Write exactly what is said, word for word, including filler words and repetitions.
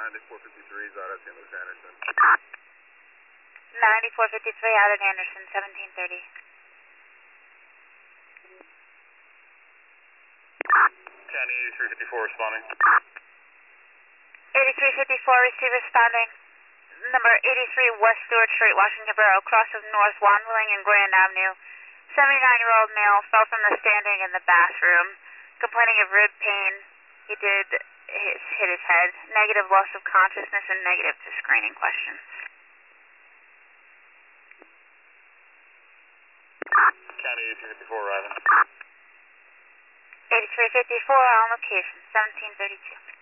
ninety-four fifty-three is out at Saint Louis Anderson. ninety-four fifty-three out at Anderson, seventeen thirty. County eighty-three fifty-four responding. eighty-three fifty-four, receive responding. Number eighty-three West Stewart Street, Washington Borough, cross of North Wandeling and Grand Avenue. seventy-nine-year-old male fell from the standing in the bathroom, complaining of rib pain. He did his, hit his head. Negative loss of consciousness and negative to screening questions. County eighty-three fifty-four arriving. eighty-three fifty-four on location, seventeen thirty-two.